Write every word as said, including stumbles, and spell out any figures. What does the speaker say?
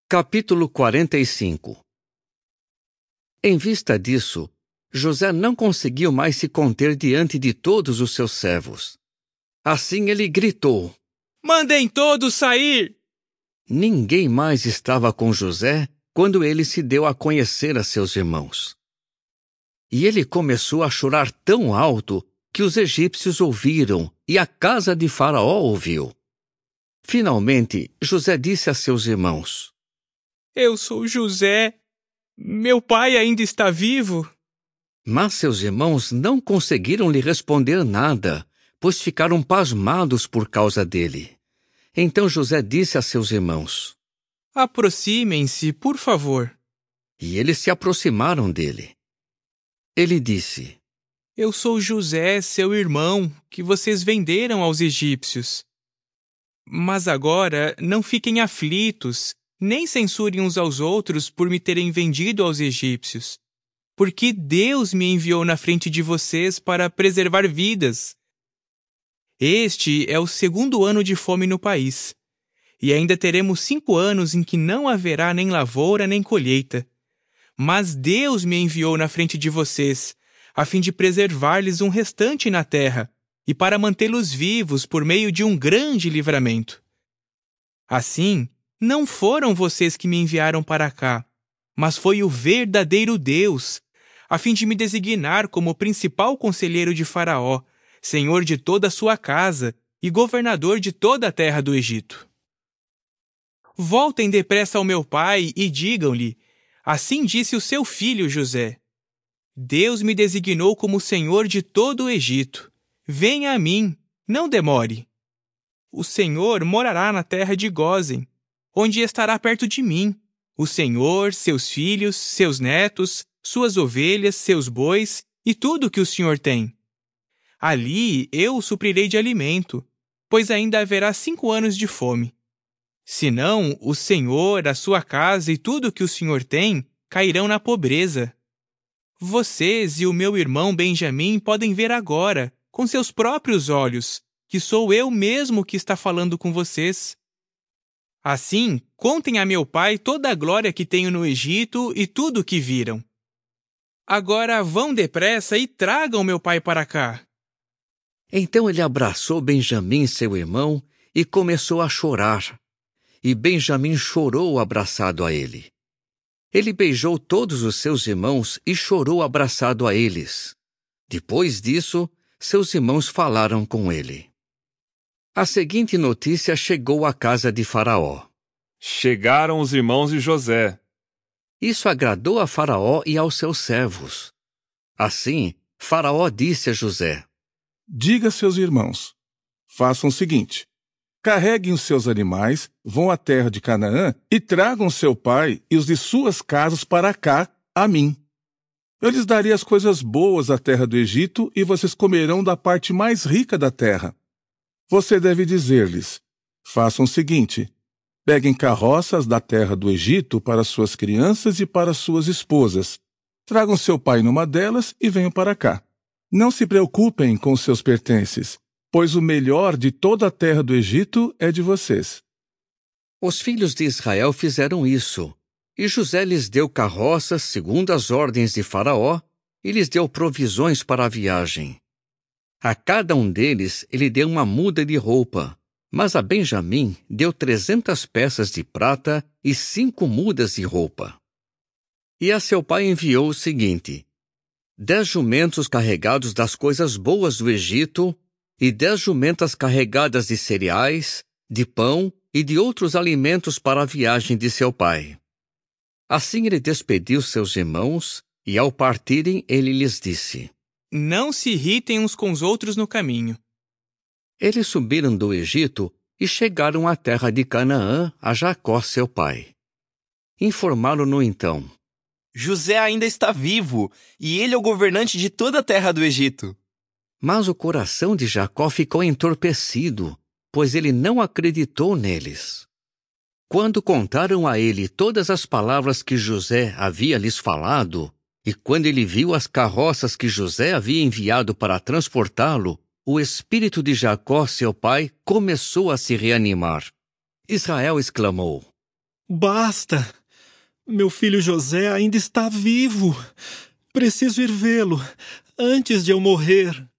Capítulo quarenta e cinco. Em vista disso, José não conseguiu mais se conter diante de todos os seus servos. Assim ele gritou: Mandem todos sair! Ninguém mais estava com José quando ele se deu a conhecer a seus irmãos. E ele começou a chorar tão alto que os egípcios ouviram e a casa de Faraó ouviu. Finalmente, José disse a seus irmãos: Eu sou José. Meu pai ainda está vivo? Mas seus irmãos não conseguiram lhe responder nada, pois ficaram pasmados por causa dele. Então José disse a seus irmãos: Aproximem-se, por favor. E eles se aproximaram dele. Ele disse: Eu sou José, seu irmão, que vocês venderam aos egípcios. Mas agora não fiquem aflitos, nem censurem uns aos outros por me terem vendido aos egípcios, porque Deus me enviou na frente de vocês para preservar vidas. Este é o segundo ano de fome no país, e ainda teremos cinco anos em que não haverá nem lavoura nem colheita. Mas Deus me enviou na frente de vocês, a fim de preservar-lhes um restante na terra, e para mantê-los vivos por meio de um grande livramento. Assim, não foram vocês que me enviaram para cá, mas foi o verdadeiro Deus, a fim de me designar como principal conselheiro de Faraó, senhor de toda a sua casa e governador de toda a terra do Egito. Voltem depressa ao meu pai e digam-lhe: assim disse o seu filho José: Deus me designou como senhor de todo o Egito. Venha a mim, não demore. O Senhor morará na terra de Gósen, onde estará perto de mim, o Senhor, seus filhos, seus netos, suas ovelhas, seus bois e tudo que o Senhor tem. Ali eu o suprirei de alimento, pois ainda haverá cinco anos de fome. Senão, o Senhor, a sua casa e tudo que o Senhor tem cairão na pobreza. Vocês e o meu irmão Benjamim podem ver agora, com seus próprios olhos, que sou eu mesmo que está falando com vocês. Assim, contem a meu pai toda a glória que tenho no Egito e tudo o que viram. Agora vão depressa e tragam meu pai para cá. Então ele abraçou Benjamim, seu irmão, e começou a chorar. E Benjamim chorou abraçado a ele. Ele beijou todos os seus irmãos e chorou abraçado a eles. Depois disso, seus irmãos falaram com ele. A seguinte notícia chegou à casa de Faraó. Chegaram os irmãos de José. Isso agradou a Faraó e aos seus servos. Assim, Faraó disse a José: Diga a seus irmãos, façam o seguinte: carreguem os seus animais, vão à terra de Canaã e tragam seu pai e os de suas casas para cá, a mim. Eu lhes darei as coisas boas da terra do Egito e vocês comerão da parte mais rica da terra. Você deve dizer-lhes: façam o seguinte: peguem carroças da terra do Egito para suas crianças e para suas esposas. Tragam seu pai numa delas e venham para cá. Não se preocupem com seus pertences, pois o melhor de toda a terra do Egito é de vocês. Os filhos de Israel fizeram isso, e José lhes deu carroças segundo as ordens de Faraó e lhes deu provisões para a viagem. A cada um deles ele deu uma muda de roupa, mas a Benjamim deu trezentas peças de prata e cinco mudas de roupa. E a seu pai enviou o seguinte: dez jumentos carregados das coisas boas do Egito, e dez jumentas carregadas de cereais, de pão e de outros alimentos para a viagem de seu pai. Assim ele despediu seus irmãos, e ao partirem ele lhes disse: Não se irritem uns com os outros no caminho. Eles subiram do Egito e chegaram à terra de Canaã, a Jacó seu pai. Informaram-no então: José ainda está vivo, e ele é o governante de toda a terra do Egito. Mas o coração de Jacó ficou entorpecido, pois ele não acreditou neles. Quando contaram a ele todas as palavras que José havia lhes falado, e quando ele viu as carroças que José havia enviado para transportá-lo, o espírito de Jacó, seu pai, começou a se reanimar. Israel exclamou: Basta! Meu filho José ainda está vivo. Preciso ir vê-lo antes de eu morrer.